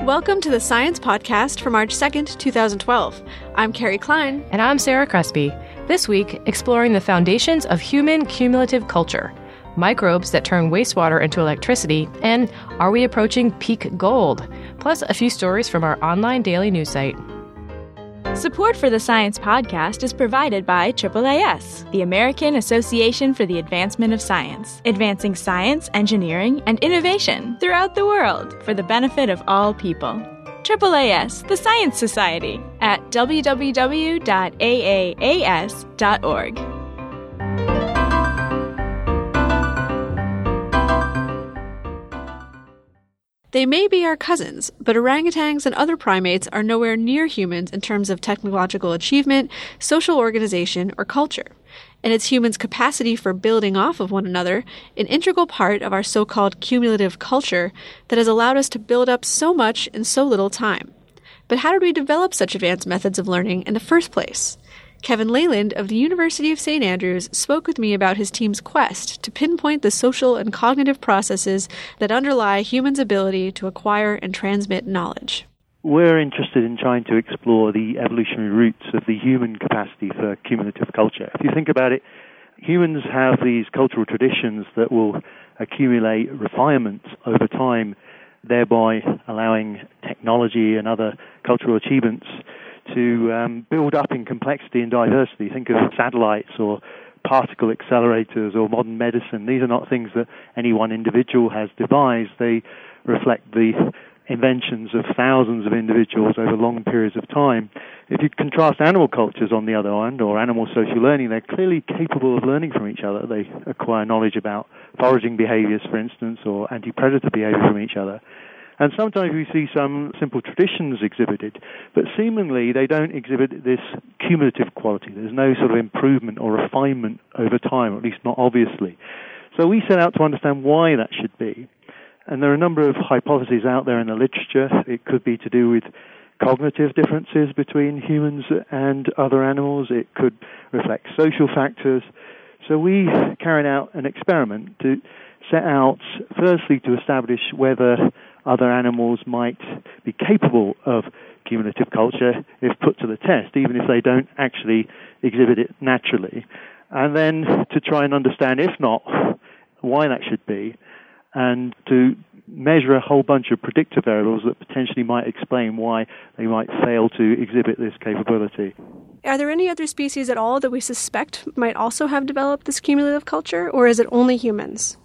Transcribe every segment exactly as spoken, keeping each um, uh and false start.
Welcome to the Science Podcast for March second, twenty twelve. I'm Carrie Klein. And I'm Sarah Crespi. This week, exploring the foundations of human cumulative culture, microbes that turn wastewater into electricity, and are we approaching peak gold? Plus, a few stories from our online daily news site. Support for the Science Podcast is provided by A A S, the American Association for the Advancement of Science, advancing science, engineering, and innovation throughout the world for the benefit of all people. A A S, the Science Society, at w w w dot a a a s dot org. They may be our cousins, but orangutans and other primates are nowhere near humans in terms of technological achievement, social organization, or culture. And it's humans' capacity for building off of one another, an integral part of our so-called cumulative culture, that has allowed us to build up so much in so little time. But how did we develop such advanced methods of learning in the first place? Kevin Leyland of the University of Saint Andrews spoke with me about his team's quest to pinpoint the social and cognitive processes that underlie humans' ability to acquire and transmit knowledge. We're interested in trying to explore the evolutionary roots of the human capacity for cumulative culture. If you think about it, humans have these cultural traditions that will accumulate refinements over time, thereby allowing technology and other cultural achievements to um, build up in complexity and diversity. Think of satellites or particle accelerators or modern medicine. These are not things that any one individual has devised. They reflect the inventions of thousands of individuals over long periods of time. If you contrast animal cultures, on the other hand, or animal social learning, they're clearly capable of learning from each other. They acquire knowledge about foraging behaviors, for instance, or anti-predator behavior from each other. And sometimes we see some simple traditions exhibited, but seemingly they don't exhibit this cumulative quality. There's no sort of improvement or refinement over time, or at least not obviously. So we set out to understand why that should be. And there are a number of hypotheses out there in the literature. It could be to do with cognitive differences between humans and other animals. It could reflect social factors. So we carried out an experiment to set out, firstly, to establish whether other animals might be capable of cumulative culture if put to the test, even if they don't actually exhibit it naturally. And then to try and understand, if not, why that should be, and to measure a whole bunch of predictor variables that potentially might explain why they might fail to exhibit this capability. Are there any other species at all that we suspect might also have developed this cumulative culture, or is it only humans?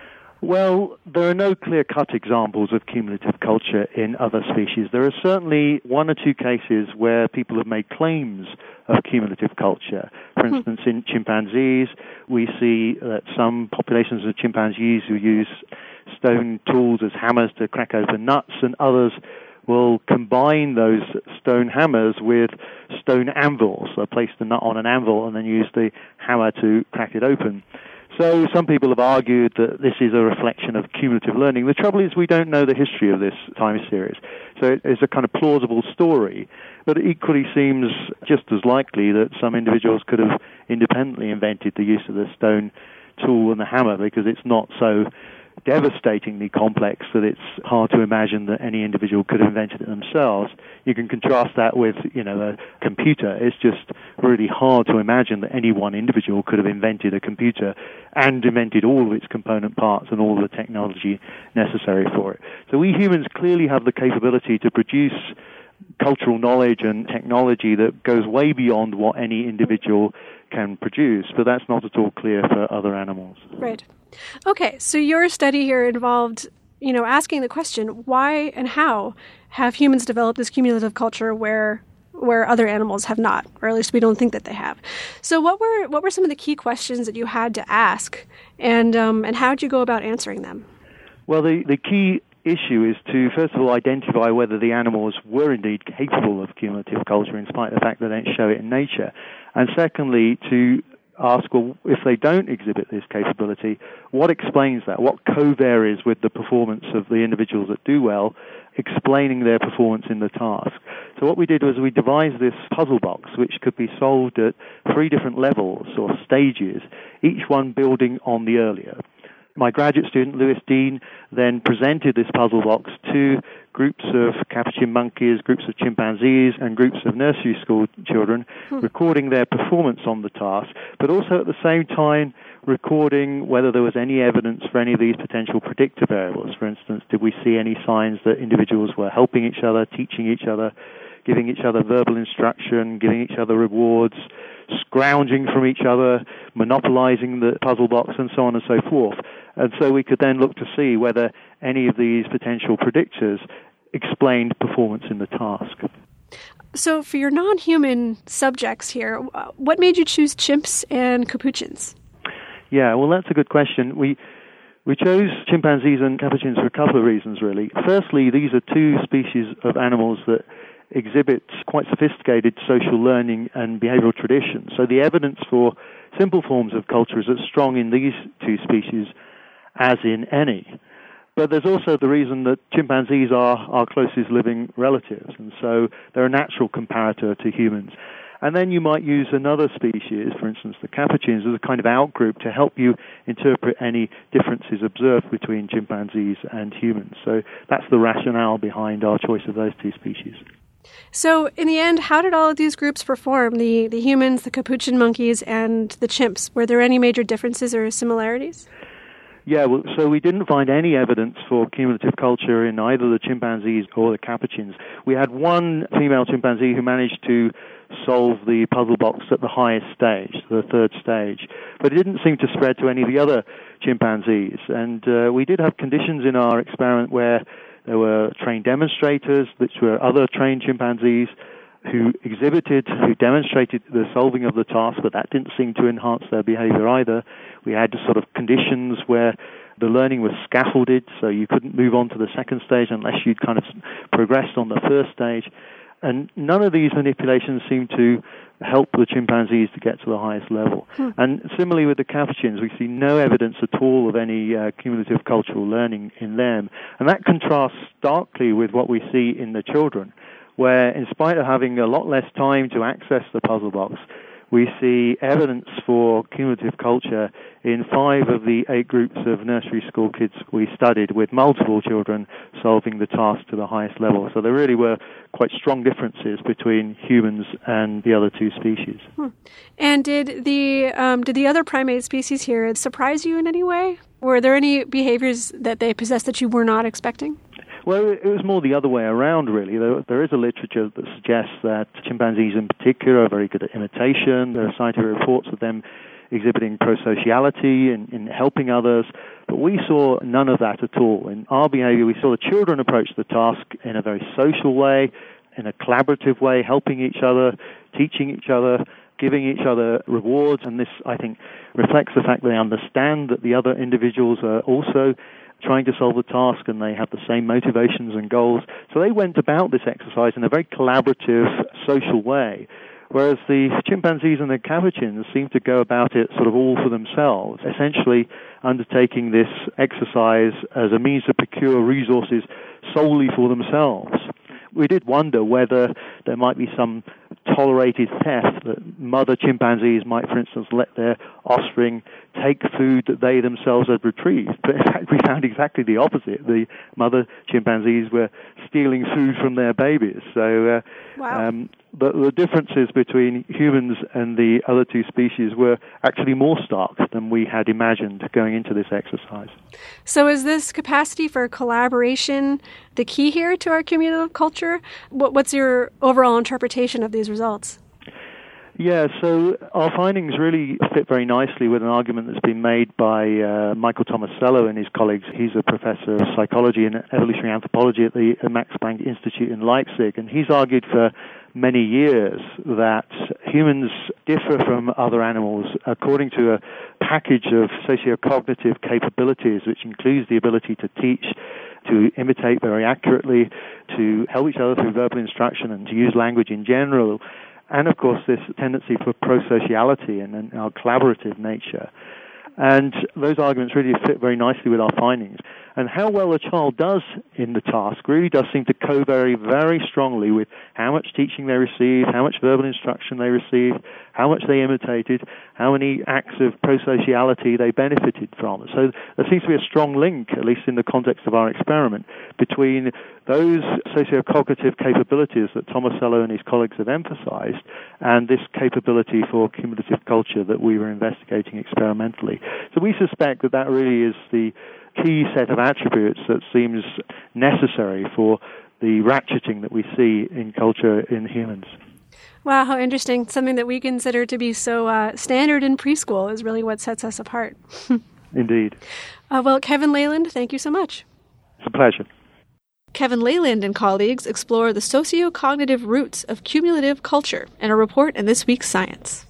Well, there are no clear-cut examples of cumulative culture in other species. There are certainly one or two cases where people have made claims of cumulative culture. For instance, in chimpanzees, we see that some populations of chimpanzees who use stone tools as hammers to crack open nuts, and others will combine those stone hammers with stone anvils. So place the nut on an anvil and then use the hammer to crack it open. So some people have argued that this is a reflection of cumulative learning. The trouble is we don't know the history of this time series. So it's a kind of plausible story, but it equally seems just as likely that some individuals could have independently invented the use of the stone tool and the hammer, because it's not so devastatingly complex that it's hard to imagine that any individual could have invented it themselves. You can contrast that with, you know, a computer. It's just really hard to imagine that any one individual could have invented a computer and invented all of its component parts and all of the technology necessary for it. So we humans clearly have the capability to produce cultural knowledge and technology that goes way beyond what any individual can produce, but that's not at all clear for other animals. Right. Okay, so your study here involved, you know, asking the question, why and how have humans developed this cumulative culture where where other animals have not, or at least we don't think that they have. So what were what were some of the key questions that you had to ask, and um, and how did you go about answering them? Well, the, the key issue is to, first of all, identify whether the animals were indeed capable of cumulative culture, in spite of the fact they don't show it in nature. And secondly, to ask, well, if they don't exhibit this capability, what explains that? What co-varies with the performance of the individuals that do well, explaining their performance in the task? So what we did was we devised this puzzle box, which could be solved at three different levels or stages, each one building on the earlier. My graduate student, Lewis Dean, then presented this puzzle box to groups of capuchin monkeys, groups of chimpanzees, and groups of nursery school children, hmm. recording their performance on the task, but also at the same time recording whether there was any evidence for any of these potential predictor variables. For instance, did we see any signs that individuals were helping each other, teaching each other, giving each other verbal instruction, giving each other rewards, scrounging from each other, monopolizing the puzzle box, and so on and so forth. And so we could then look to see whether any of these potential predictors explained performance in the task. So for your non-human subjects here, what made you choose chimps and capuchins? Yeah, well, that's a good question. We we chose chimpanzees and capuchins for a couple of reasons, really. Firstly, these are two species of animals that exhibit quite sophisticated social learning and behavioral traditions. So the evidence for simple forms of culture is as strong in these two species as in any. But there's also the reason that chimpanzees are our closest living relatives, and so they're a natural comparator to humans. And then you might use another species, for instance the capuchins, as a kind of outgroup to help you interpret any differences observed between chimpanzees and humans. So that's the rationale behind our choice of those two species. So in the end, how did all of these groups perform, the, the humans, the capuchin monkeys, and the chimps? Were there any major differences or similarities? Yeah, well, so we didn't find any evidence for cumulative culture in either the chimpanzees or the capuchins. We had one female chimpanzee who managed to solve the puzzle box at the highest stage, the third stage, but it didn't seem to spread to any of the other chimpanzees. And uh, we did have conditions in our experiment where there were trained demonstrators, which were other trained chimpanzees, who exhibited, who demonstrated the solving of the task, but that didn't seem to enhance their behavior either. We had sort of conditions where the learning was scaffolded, so you couldn't move on to the second stage unless you'd kind of progressed on the first stage. And none of these manipulations seemed to help the chimpanzees to get to the highest level. Hmm. And similarly with the capuchins, we see no evidence at all of any uh, cumulative cultural learning in them. And that contrasts starkly with what we see in the children, where in spite of having a lot less time to access the puzzle box, we see evidence for cumulative culture in five of the eight groups of nursery school kids we studied, with multiple children solving the task to the highest level. So there really were quite strong differences between humans and the other two species. Hmm. And did the um, did the other primate species here surprise you in any way? Were there any behaviors that they possessed that you were not expecting? Well, it was more the other way around, really. There, there is a literature that suggests that chimpanzees in particular are very good at imitation. There are scientific reports of them exhibiting prosociality and in helping others. But we saw none of that at all. In our behavior, we saw the children approach the task in a very social way, in a collaborative way, helping each other, teaching each other, giving each other rewards. And this, I think, reflects the fact that they understand that the other individuals are also trying to solve the task, and they have the same motivations and goals. So they went about this exercise in a very collaborative, social way, whereas the chimpanzees and the capuchins seem to go about it sort of all for themselves, essentially undertaking this exercise as a means to procure resources solely for themselves. We did wonder whether there might be some tolerated theft, that mother chimpanzees might, for instance, let their offspring take food that they themselves had retrieved. But in fact, we found exactly the opposite. The mother chimpanzees were stealing food from their babies. So uh, wow. um, the, the differences between humans and the other two species were actually more stark than we had imagined going into this exercise. So is this capacity for collaboration the key here to our cumulative culture? What, what's your overall interpretation of these results? Yeah, so our findings really fit very nicely with an argument that's been made by uh, Michael Tomasello and his colleagues. He's a professor of psychology and evolutionary anthropology at the Max Planck Institute in Leipzig, and he's argued for many years that humans differ from other animals according to a package of socio-cognitive capabilities, which includes the ability to teach, to imitate very accurately, to help each other through verbal instruction, and to use language in general. And, of course, this tendency for prosociality and, and our collaborative nature. And those arguments really fit very nicely with our findings. And how well a child does in the task really does seem to co-vary very strongly with how much teaching they received, how much verbal instruction they received, how much they imitated, how many acts of prosociality they benefited from. So there seems to be a strong link, at least in the context of our experiment, between those socio-cognitive capabilities that Tomasello and his colleagues have emphasized and this capability for cumulative culture that we were investigating experimentally. So we suspect that that really is the key set of attributes that seems necessary for the ratcheting that we see in culture in humans. Wow, how interesting. Something that we consider to be so uh, standard in preschool is really what sets us apart. Indeed. Uh, well, Kevin Leyland, thank you so much. It's a pleasure. Kevin Leyland and colleagues explore the socio-cognitive roots of cumulative culture in a report in this week's Science.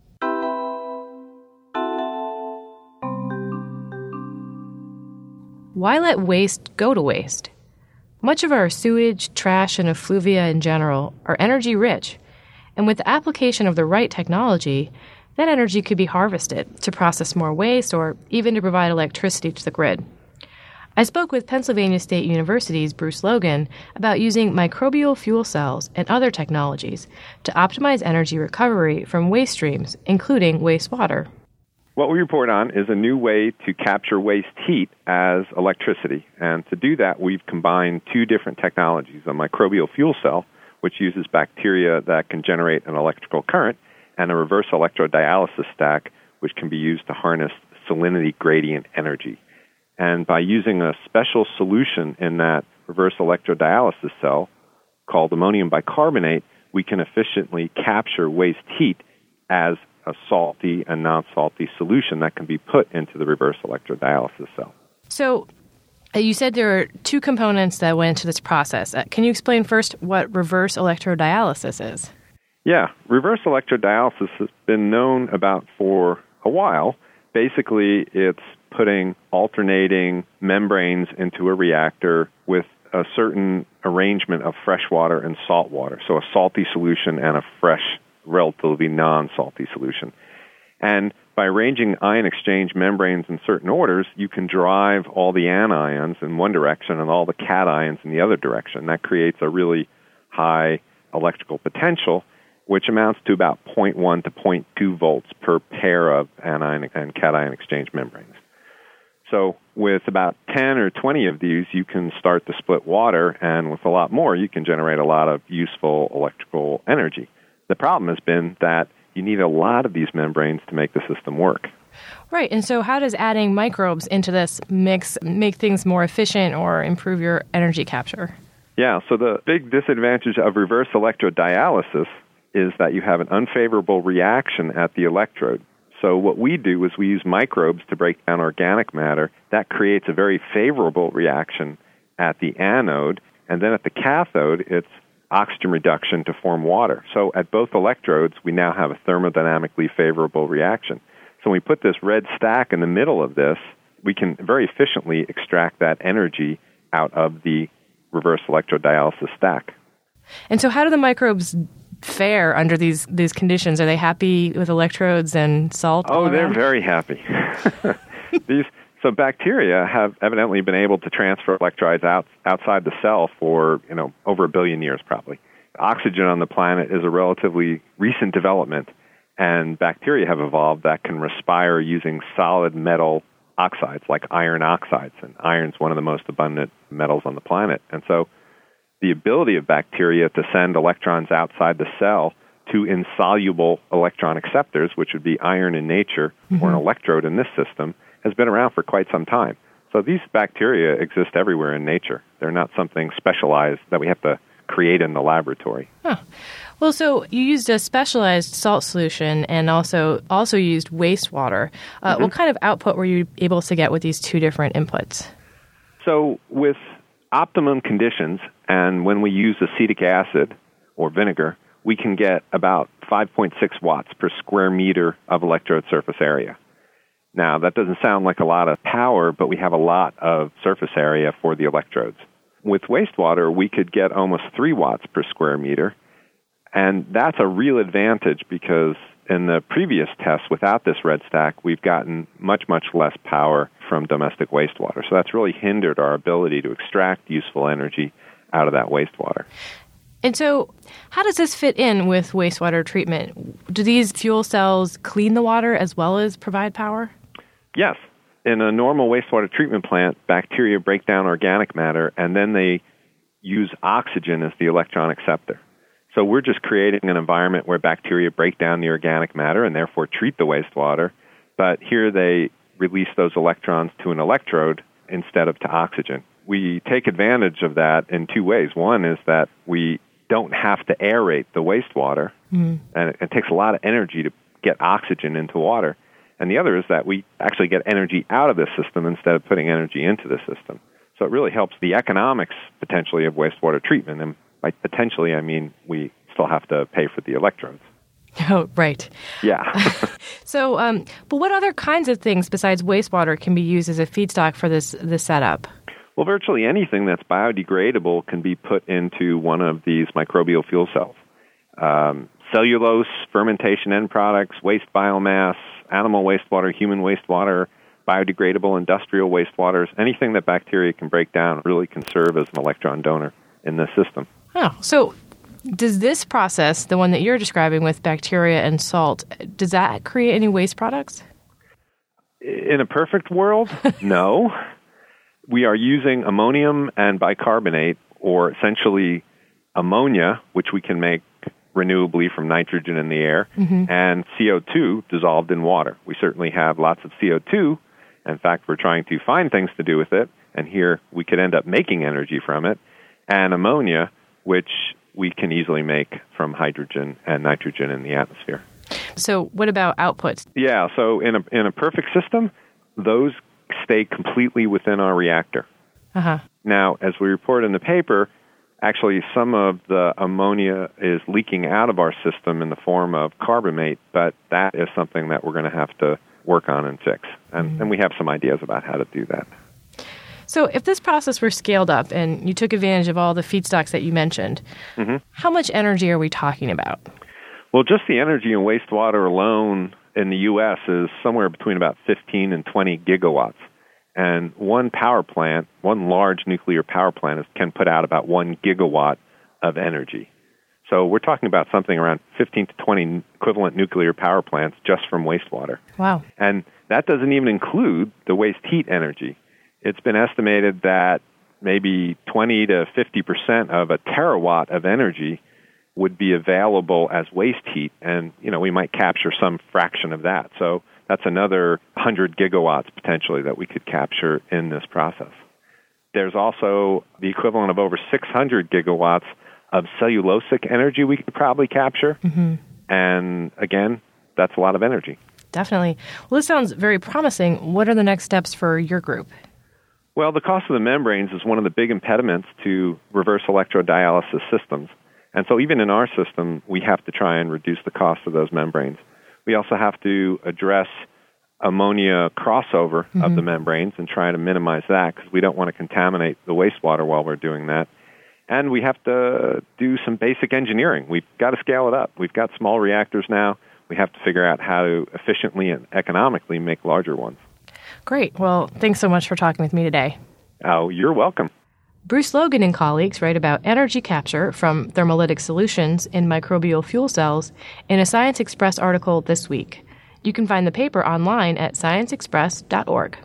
Why let waste go to waste? Much of our sewage, trash, and effluvia in general are energy-rich, and with the application of the right technology, that energy could be harvested to process more waste or even to provide electricity to the grid. I spoke with Pennsylvania State University's Bruce Logan about using microbial fuel cells and other technologies to optimize energy recovery from waste streams, including wastewater. What we report on is a new way to capture waste heat as electricity. And to do that, we've combined two different technologies, a microbial fuel cell, which uses bacteria that can generate an electrical current, and a reverse electrodialysis stack, which can be used to harness salinity gradient energy. And by using a special solution in that reverse electrodialysis cell called ammonium bicarbonate, we can efficiently capture waste heat as a salty and non-salty solution that can be put into the reverse electrodialysis cell. So uh, you said there are two components that went into this process. Uh, can you explain first what reverse electrodialysis is? Yeah, reverse electrodialysis has been known about for a while. Basically, it's putting alternating membranes into a reactor with a certain arrangement of fresh water and salt water, so a salty solution and a fresh, relatively non-salty solution. And by arranging ion exchange membranes in certain orders, you can drive all the anions in one direction and all the cations in the other direction. That creates a really high electrical potential, which amounts to about zero point one to zero point two volts per pair of anion and cation exchange membranes. So with about ten or twenty of these, you can start to split water, and with a lot more, you can generate a lot of useful electrical energy. The problem has been that you need a lot of these membranes to make the system work. Right, and so how does adding microbes into this mix make things more efficient or improve your energy capture? Yeah, so the big disadvantage of reverse electrodialysis is that you have an unfavorable reaction at the electrode. So what we do is we use microbes to break down organic matter. That creates a very favorable reaction at the anode, and then at the cathode, it's oxygen reduction to form water. So at both electrodes, we now have a thermodynamically favorable reaction. So when we put this red stack in the middle of this, we can very efficiently extract that energy out of the reverse electrodialysis stack. And so how do the microbes fare under these, these conditions? Are they happy with electrodes and salt? Oh, they're very happy. These So bacteria have evidently been able to transfer electrolytes out, outside the cell for, you know, over a billion years probably. Oxygen on the planet is a relatively recent development, and bacteria have evolved that can respire using solid metal oxides like iron oxides, and iron's one of the most abundant metals on the planet. And so the ability of bacteria to send electrons outside the cell to insoluble electron acceptors, which would be iron in nature, mm-hmm. or an electrode in this system, has been around for quite some time. So these bacteria exist everywhere in nature. They're not something specialized that we have to create in the laboratory. Huh. Well, so you used a specialized salt solution and also also used wastewater. Uh, mm-hmm. What kind of output were you able to get with these two different inputs? So with optimum conditions, and when we use acetic acid or vinegar, we can get about five point six watts per square meter of electrode surface area. Now, that doesn't sound like a lot of power, but we have a lot of surface area for the electrodes. With wastewater, we could get almost three watts per square meter, and that's a real advantage because in the previous tests without this red stack, we've gotten much, much less power from domestic wastewater. So that's really hindered our ability to extract useful energy out of that wastewater. And so how does this fit in with wastewater treatment? Do these fuel cells clean the water as well as provide power? Yes. In a normal wastewater treatment plant, bacteria break down organic matter, and then they use oxygen as the electron acceptor. So we're just creating an environment where bacteria break down the organic matter and therefore treat the wastewater, but here they release those electrons to an electrode instead of to oxygen. We take advantage of that in two ways. One is that we don't have to aerate the wastewater, mm. and it, it takes a lot of energy to get oxygen into water. And the other is that we actually get energy out of the system instead of putting energy into the system. So it really helps the economics, potentially, of wastewater treatment. And by potentially, I mean we still have to pay for the electrodes. Oh, right. Yeah. so, um, but what other kinds of things besides wastewater can be used as a feedstock for this, this setup? Well, virtually anything that's biodegradable can be put into one of these microbial fuel cells. Um, cellulose, fermentation end products, waste biomass, animal wastewater, human wastewater, biodegradable industrial wastewaters, anything that bacteria can break down really can serve as an electron donor in this system. Oh, so does this process, the one that you're describing with bacteria and salt, does that create any waste products? In a perfect world, no. We are using ammonium and bicarbonate, or essentially ammonia, which we can make renewably from nitrogen in the air, mm-hmm. and C O two dissolved in water. We certainly have lots of C O two. In fact, we're trying to find things to do with it, and here we could end up making energy from it, and ammonia, which we can easily make from hydrogen and nitrogen in the atmosphere. So what about outputs? Yeah, so in a in a perfect system, those stay completely within our reactor. Uh-huh. Now, as we report in the paper, actually some of the ammonia is leaking out of our system in the form of carbamate, but that is something that we're going to have to work on and fix. And, mm-hmm. and we have some ideas about how to do that. So if this process were scaled up and you took advantage of all the feedstocks that you mentioned, mm-hmm. how much energy are we talking about? Well, just the energy in wastewater alone in the U S is somewhere between about fifteen and twenty gigawatts. And one power plant, one large nuclear power plant, is, can put out about one gigawatt of energy. So we're talking about something around fifteen to twenty equivalent nuclear power plants just from wastewater. Wow. And that doesn't even include the waste heat energy. It's been estimated that maybe twenty to fifty percent of a terawatt of energy would be available as waste heat, and you know we might capture some fraction of that. So that's another one hundred gigawatts potentially that we could capture in this process. There's also the equivalent of over six hundred gigawatts of cellulosic energy we could probably capture, mm-hmm. and again, that's a lot of energy. Definitely. Well, this sounds very promising. What are the next steps for your group? Well, the cost of the membranes is one of the big impediments to reverse electrodialysis systems. And so even in our system, we have to try and reduce the cost of those membranes. We also have to address ammonia crossover mm-hmm. of the membranes and try to minimize that because we don't want to contaminate the wastewater while we're doing that. And we have to do some basic engineering. We've got to scale it up. We've got small reactors now. We have to figure out how to efficiently and economically make larger ones. Great. Well, thanks so much for talking with me today. Oh, you're welcome. Bruce Logan and colleagues write about energy capture from thermolytic solutions in microbial fuel cells in a Science Express article this week. You can find the paper online at science express dot org.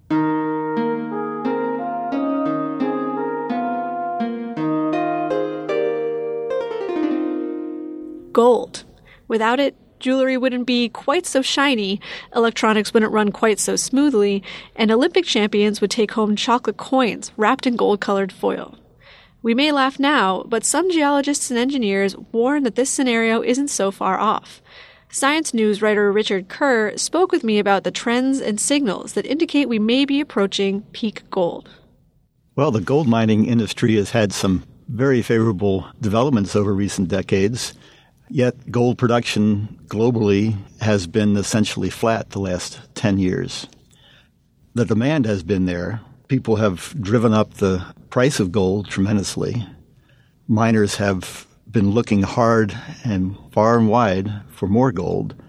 Gold. Without it, jewelry wouldn't be quite so shiny, electronics wouldn't run quite so smoothly, and Olympic champions would take home chocolate coins wrapped in gold-colored foil. We may laugh now, but some geologists and engineers warn that this scenario isn't so far off. Science News writer Richard Kerr spoke with me about the trends and signals that indicate we may be approaching peak gold. Well, the gold mining industry has had some very favorable developments over recent decades. Yet gold production globally has been essentially flat the last ten years. The demand has been there. People have driven up the price of gold tremendously. Miners have been looking hard and far and wide for more gold.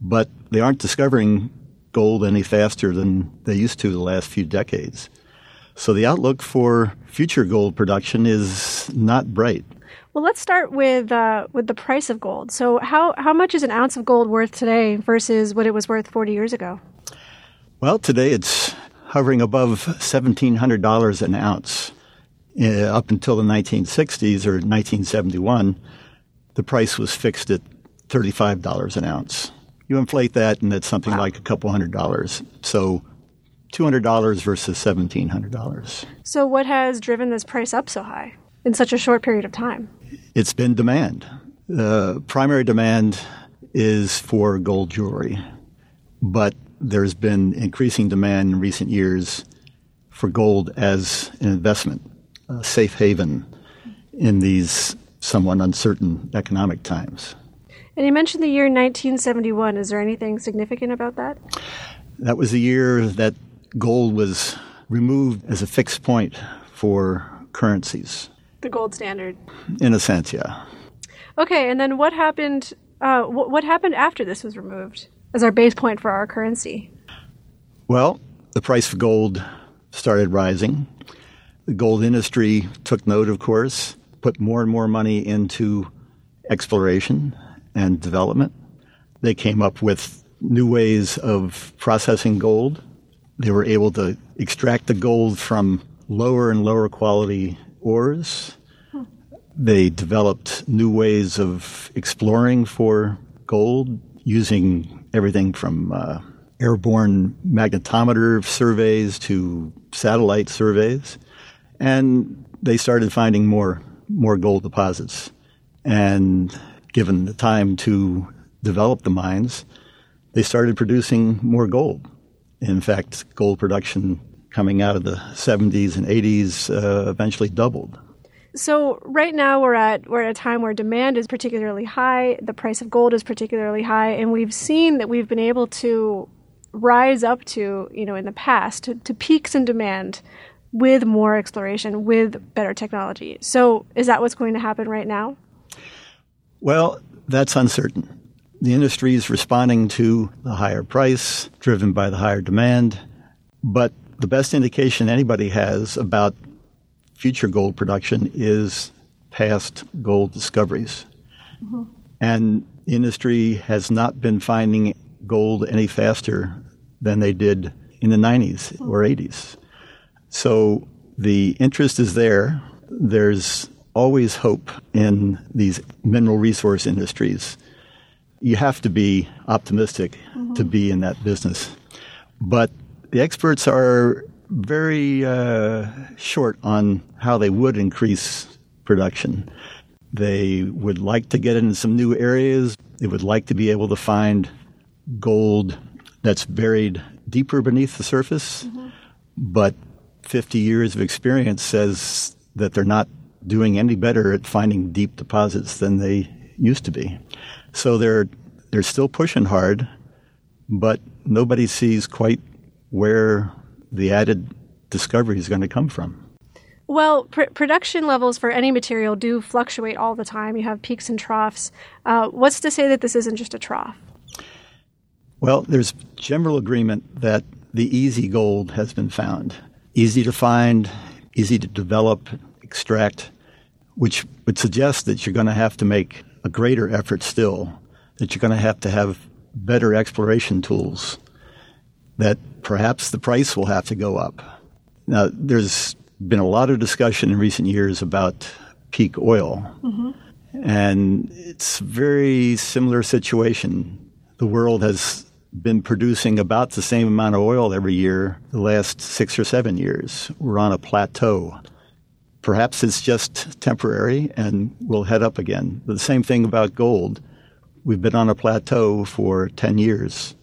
but they aren't discovering gold any faster than they used to the last few decades. So the outlook for future gold production is not bright. Well, let's start with uh, with the price of gold. So how, how much is an ounce of gold worth today versus what it was worth forty years ago? Well, today it's hovering above seventeen hundred dollars an ounce. Uh, up until the nineteen sixties or nineteen seventy-one, the price was fixed at thirty-five dollars an ounce. You inflate that, and it's something wow. like a couple hundred dollars. So two hundred dollars versus seventeen hundred dollars. So what has driven this price up so high in such a short period of time? It's been demand. The uh, primary demand is for gold jewelry, but there's been increasing demand in recent years for gold as an investment, a safe haven in these somewhat uncertain economic times. And you mentioned the year nineteen seventy-one. Is there anything significant about that? That was the year that gold was removed as a fixed point for currencies. The gold standard. In a sense, yeah. Okay, and then what happened? Uh, wh- what happened after this was removed as our base point for our currency? Well, the price of gold started rising. The gold industry took note, of course, put more and more money into exploration and development. They came up with new ways of processing gold. They were able to extract the gold from lower and lower quality ores. Hmm. They developed new ways of exploring for gold using everything from uh, airborne magnetometer surveys to satellite surveys. And they started finding more more gold deposits. And given the time to develop the mines, they started producing more gold. In fact, gold production coming out of the seventies and eighties uh, eventually doubled. So right now we're at we're at a time where demand is particularly high, the price of gold is particularly high, and we've seen that we've been able to rise up to, you know, in the past, to, to peaks in demand with more exploration, with better technology. So is that what's going to happen right now? Well, that's uncertain. The industry is responding to the higher price driven by the higher demand, but the best indication anybody has about future gold production is past gold discoveries. Mm-hmm. And the industry has not been finding gold any faster than they did in the nineties mm-hmm. or eighties. So the interest is there. There's always hope in these mineral resource industries. You have to be optimistic mm-hmm. to be in that business. But the experts are very uh, short on how they would increase production. They would like to get into some new areas. They would like to be able to find gold that's buried deeper beneath the surface. Mm-hmm. But fifty years of experience says that they're not doing any better at finding deep deposits than they used to be. So they're they're still pushing hard, but nobody sees quite where the added discovery is going to come from. Well, pr- production levels for any material do fluctuate all the time. You have peaks and troughs. Uh, what's to say that this isn't just a trough? Well, there's general agreement that the easy gold has been found. Easy to find, easy to develop, extract, which would suggest that you're going to have to make a greater effort still, that you're going to have to have better exploration tools, that perhaps the price will have to go up. Now, there's been a lot of discussion in recent years about peak oil, mm-hmm. and it's a very similar situation. The world has been producing about the same amount of oil every year the last six or seven years. We're on a plateau. Perhaps it's just temporary and we'll head up again. But the same thing about gold. We've been on a plateau for ten years.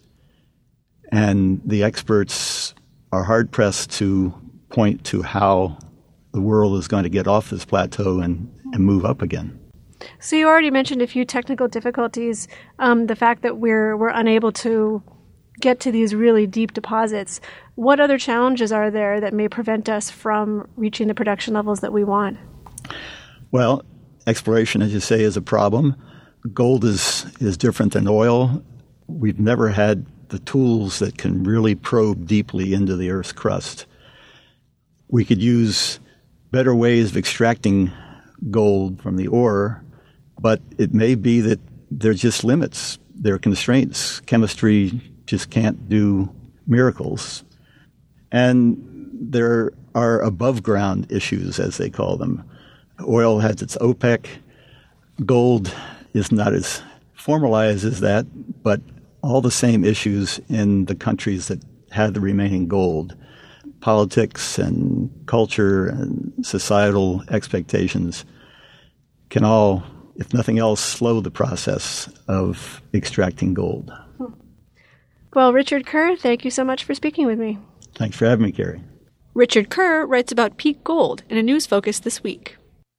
And the experts are hard-pressed to point to how the world is going to get off this plateau and, and move up again. So you already mentioned a few technical difficulties, um, the fact that we're we're unable to get to these really deep deposits. What other challenges are there that may prevent us from reaching the production levels that we want? Well, exploration, as you say, is a problem. Gold is, is different than oil. we've never had the tools that can really probe deeply into the Earth's crust. We could use better ways of extracting gold from the ore, but it may be that there are just limits. There are constraints. Chemistry just can't do miracles. And there are above-ground issues, as they call them. Oil has its OPEC. Gold is not as formalized as that, but all the same issues in the countries that had the remaining gold. Politics and culture and societal expectations can all, if nothing else, slow the process of extracting gold. Well, Richard Kerr, thank you so much for speaking with me. Thanks for having me, Carrie. Richard Kerr writes about peak gold in a news focus this week.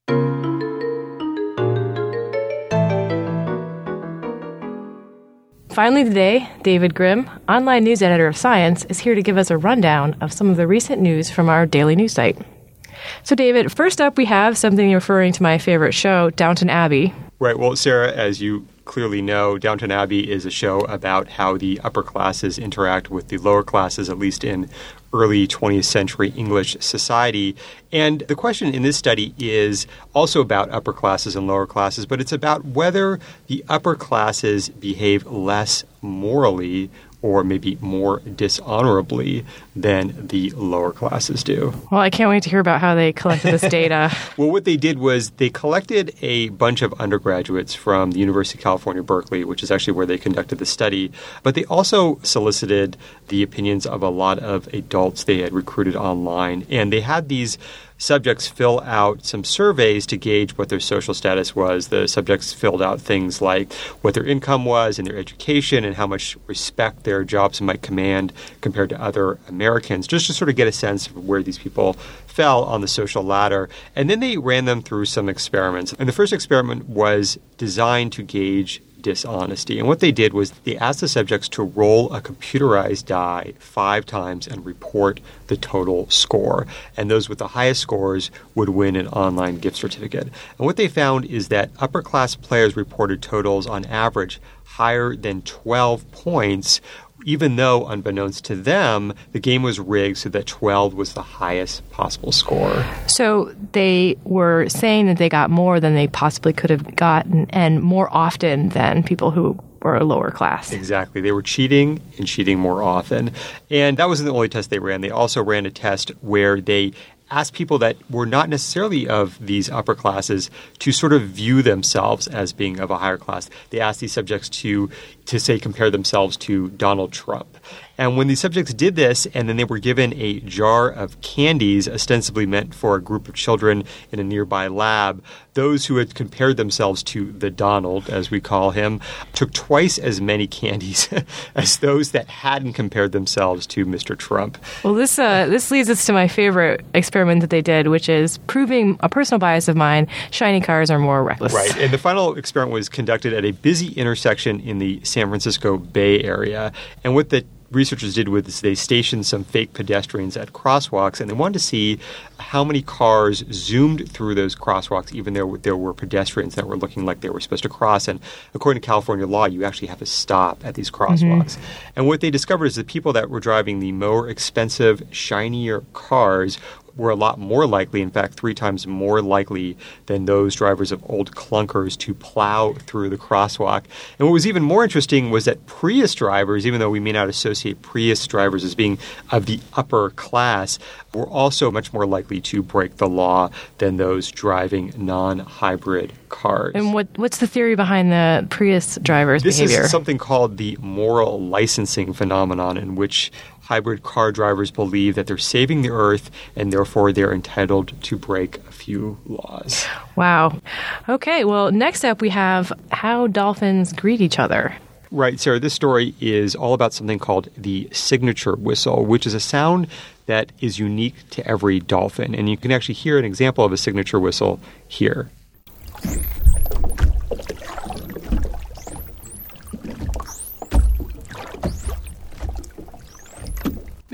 Finally today, David Grimm, online news editor of Science, is here to give us a rundown of some of the recent news from our daily news site. So, David, first up we have something referring to my favorite show, Downton Abbey. Right. Well, Sarah, as you clearly know, Downton Abbey is a show about how the upper classes interact with the lower classes, at least in early twentieth century English society. And the question in this study is also about upper classes and lower classes, but it's about whether the upper classes behave less morally or maybe more dishonorably than the lower classes do. Well, I can't wait to hear about how they collected this data. Well, what they did was they collected a bunch of undergraduates from the University of California, Berkeley, which is actually where they conducted the study. But they also solicited the opinions of a lot of adults they had recruited online. And they had these subjects fill out some surveys to gauge what their social status was. The subjects filled out things like what their income was and their education and how much respect their jobs might command compared to other Americans, just to sort of get a sense of where these people fell on the social ladder. And then they ran them through some experiments. And the first experiment was designed to gauge dishonesty. And what they did was they asked the subjects to roll a computerized die five times and report the total score. And those with the highest scores would win an online gift certificate. And what they found is that upper class players reported totals on average higher than twelve points, even though, unbeknownst to them, the game was rigged so that twelve was the highest possible score. So they were saying that they got more than they possibly could have gotten, and more often than people who were a lower class. Exactly. They were cheating and cheating more often. And that wasn't the only test they ran. They also ran a test where they asked people that were not necessarily of these upper classes to sort of view themselves as being of a higher class. They asked these subjects to, to say, compare themselves to Donald Trump. And when these subjects did this, and then they were given a jar of candies ostensibly meant for a group of children in a nearby lab, those who had compared themselves to the Donald, as we call him, took twice as many candies as those that hadn't compared themselves to Mister Trump. Well, this uh, this leads us to my favorite experiment that they did, which is proving a personal bias of mine: shiny cars are more reckless. Right. And the final experiment was conducted at a busy intersection in the San Francisco Bay Area. And what the researchers did was they stationed some fake pedestrians at crosswalks, and they wanted to see how many cars zoomed through those crosswalks, even though there were pedestrians that were looking like they were supposed to cross. And according to California law, you actually have to stop at these crosswalks. Mm-hmm. And what they discovered is the people that were driving the more expensive, shinier cars were a lot more likely, in fact, three times more likely than those drivers of old clunkers to plow through the crosswalk. And what was even more interesting was that Prius drivers, even though we may not associate Prius drivers as being of the upper class, were also much more likely to break the law than those driving non-hybrid cars. And what what's the theory behind the Prius drivers' this behavior? This is something called the moral licensing phenomenon, in which hybrid car drivers believe that they're saving the earth and therefore they're entitled to break a few laws. Wow. Okay, well, next up we have how dolphins greet each other. Right, Sarah, this story is all about something called the signature whistle, which is a sound that is unique to every dolphin. And you can actually hear an example of a signature whistle here.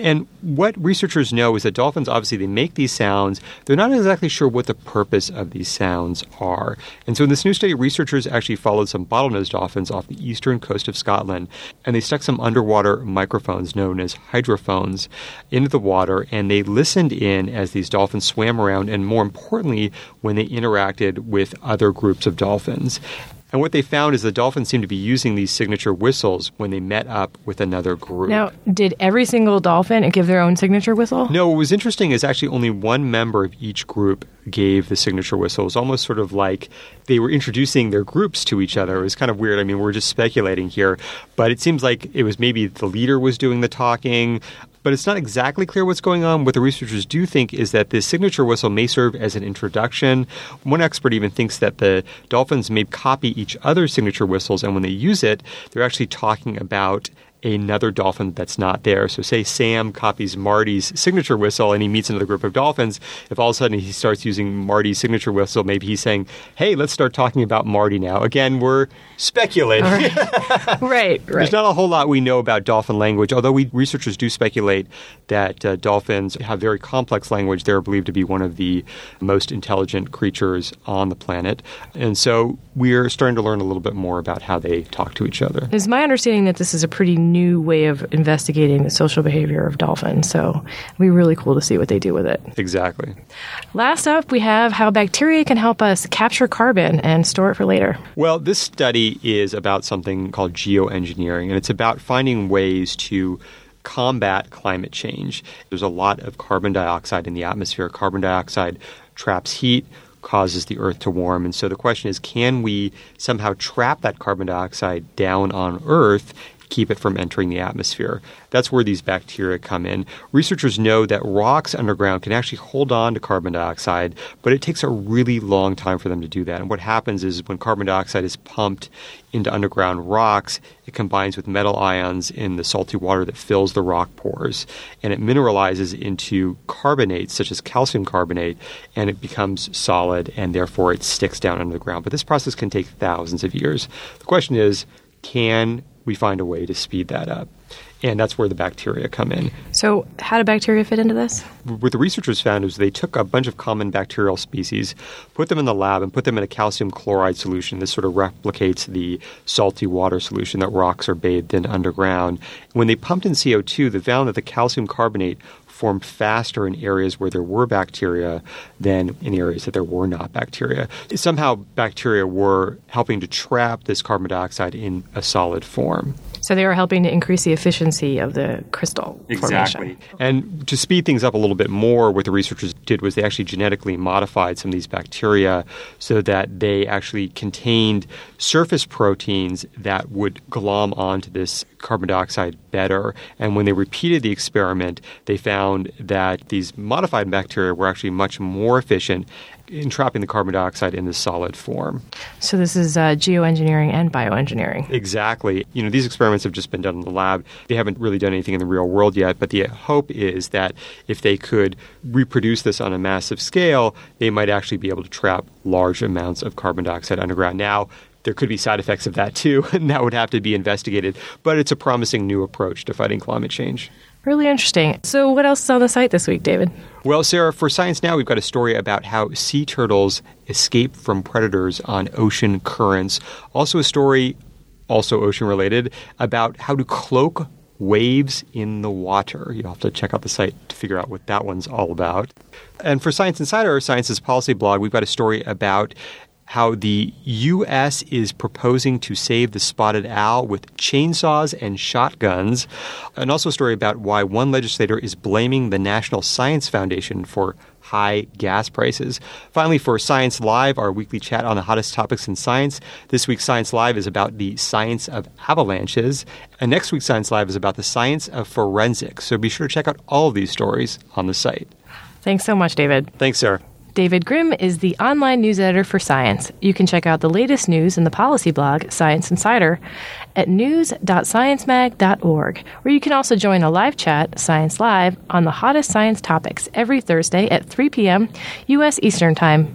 And what researchers know is that dolphins, obviously, they make these sounds. They're not exactly sure what the purpose of these sounds are. And so in this new study, researchers actually followed some bottlenose dolphins off the eastern coast of Scotland, and they stuck some underwater microphones known as hydrophones into the water, and they listened in as these dolphins swam around, and more importantly, when they interacted with other groups of dolphins. And what they found is the dolphins seemed to be using these signature whistles when they met up with another group. Now, did every single dolphin give their own signature whistle? No, what was interesting is actually only one member of each group gave the signature whistle. It was almost sort of like they were introducing their groups to each other. It was kind of weird. I mean, we're just speculating here. But it seems like it was maybe the leader was doing the talking. But it's not exactly clear what's going on. What the researchers do think is that this signature whistle may serve as an introduction. One expert even thinks that the dolphins may copy each other's signature whistles, and when they use it, they're actually talking about another dolphin that's not there. So say Sam copies Marty's signature whistle and he meets another group of dolphins. If all of a sudden he starts using Marty's signature whistle, maybe he's saying, hey, let's start talking about Marty now. Again, we're speculating. Right, right, right. There's not a whole lot we know about dolphin language, although we researchers do speculate that uh, dolphins have very complex language. They're believed to be one of the most intelligent creatures on the planet. And so we're starting to learn a little bit more about how they talk to each other. It's my understanding that this is a pretty new way of investigating the social behavior of dolphins. So it'll be really cool to see what they do with it. Exactly. Last up, we have how bacteria can help us capture carbon and store it for later. Well, this study is about something called geoengineering, and it's about finding ways to combat climate change. There's a lot of carbon dioxide in the atmosphere. Carbon dioxide traps heat, causes the Earth to warm. And so the question is, can we somehow trap that carbon dioxide down on Earth, keep it from entering the atmosphere? That's where these bacteria come in. Researchers know that rocks underground can actually hold on to carbon dioxide, but it takes a really long time for them to do that. And what happens is when carbon dioxide is pumped into underground rocks, it combines with metal ions in the salty water that fills the rock pores, and it mineralizes into carbonates, such as calcium carbonate, and it becomes solid, and therefore it sticks down under the ground. But this process can take thousands of years. The question is, can we find a way to speed that up? And that's where the bacteria come in. So how do bacteria fit into this? What the researchers found is they took a bunch of common bacterial species, put them in the lab, and put them in a calcium chloride solution. This sort of replicates the salty water solution that rocks are bathed in underground. When they pumped in C O two, they found that the calcium carbonate formed faster in areas where there were bacteria than in areas that there were not bacteria. Somehow bacteria were helping to trap this carbon dioxide in a solid form. So they are helping to increase the efficiency of the crystal Exactly. formation. And to speed things up a little bit more, what the researchers did was they actually genetically modified some of these bacteria so that they actually contained surface proteins that would glom onto this carbon dioxide better. And when they repeated the experiment, they found that these modified bacteria were actually much more efficient in trapping the carbon dioxide in this solid form. So this is uh, geoengineering and bioengineering. Exactly. You know, these experiments have just been done in the lab. They haven't really done anything in the real world yet, but the hope is that if they could reproduce this on a massive scale, they might actually be able to trap large amounts of carbon dioxide underground. Now, there could be side effects of that too, and that would have to be investigated, but it's a promising new approach to fighting climate change. Really interesting. So what else is on the site this week, David? Well, Sarah, for Science Now, we've got a story about how sea turtles escape from predators on ocean currents. Also a story, also ocean-related, about how to cloak waves in the water. You'll have to check out the site to figure out what that one's all about. And for Science Insider, our Science's policy blog, we've got a story about how the U S is proposing to save the spotted owl with chainsaws and shotguns, and also a story about why one legislator is blaming the National Science Foundation for high gas prices. Finally, for Science Live, our weekly chat on the hottest topics in science, this week's Science Live is about the science of avalanches, and next week's Science Live is about the science of forensics. So be sure to check out all of these stories on the site. Thanks so much, David. Thanks, Sarah. David Grimm is the online news editor for Science. You can check out the latest news in the policy blog, Science Insider, at news dot science mag dot org, where you can also join a live chat, Science Live, on the hottest science topics every Thursday at three p.m. U S Eastern Time.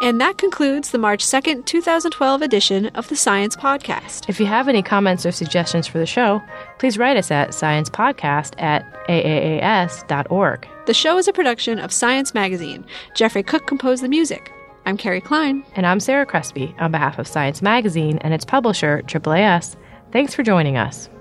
And that concludes the March second, twenty twelve edition of the Science Podcast. If you have any comments or suggestions for the show, please write us at sciencepodcast at a a a s dot org. The show is a production of Science Magazine. Jeffrey Cook composed the music. I'm Carrie Klein. And I'm Sarah Crespi on behalf of Science Magazine and its publisher, A A A S. Thanks for joining us.